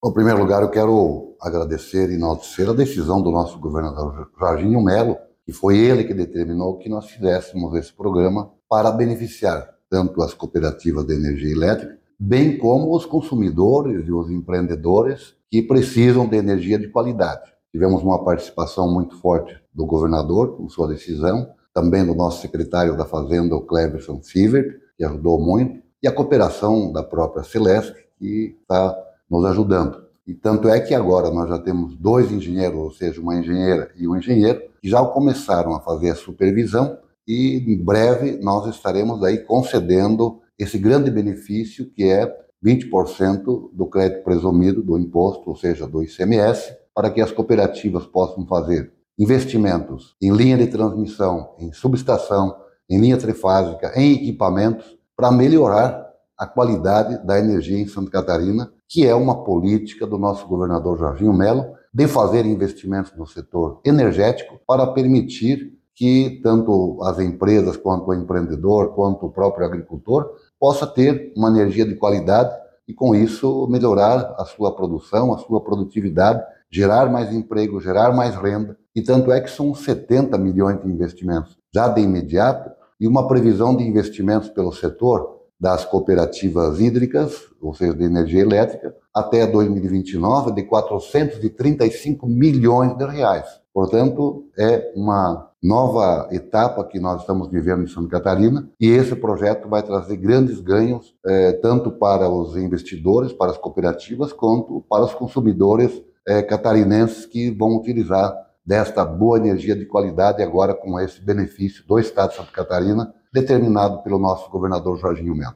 Bom, em primeiro lugar, eu quero agradecer e enaltecer a decisão do nosso governador Jorginho Melo, que foi ele que determinou que nós fizéssemos esse programa para beneficiar tanto as cooperativas de energia elétrica, bem como os consumidores e os empreendedores que precisam de energia de qualidade. Tivemos uma participação muito forte do governador com sua decisão, também do nosso secretário da Fazenda, o Cleverson Sievert, que ajudou muito, e a cooperação da própria Celesc, que está nos ajudando. E tanto é que agora nós já temos 2 engenheiros, ou seja, uma engenheira e um engenheiro, que já começaram a fazer a supervisão e em breve nós estaremos aí concedendo esse grande benefício que é 20% do crédito presumido do imposto, ou seja, do ICMS, para que as cooperativas possam fazer investimentos em linha de transmissão, em subestação, em linha trifásica, em equipamentos, para melhorar a qualidade da energia em Santa Catarina, que é uma política do nosso governador Jorginho Melo, de fazer investimentos no setor energético para permitir que tanto as empresas, quanto o empreendedor, quanto o próprio agricultor possa ter uma energia de qualidade e, com isso, melhorar a sua produção, a sua produtividade, gerar mais emprego, gerar mais renda. E tanto é que são 70 milhões de investimentos já de imediato e uma previsão de investimentos pelo setor das cooperativas hídricas, ou seja, de energia elétrica, até 2029 de 435 milhões de reais. Portanto, é uma nova etapa que nós estamos vivendo em Santa Catarina e esse projeto vai trazer grandes ganhos, tanto para os investidores, para as cooperativas, quanto para os consumidores catarinenses que vão utilizar desta boa energia de qualidade agora com esse benefício do Estado de Santa Catarina, determinado pelo nosso governador Jorginho Melo.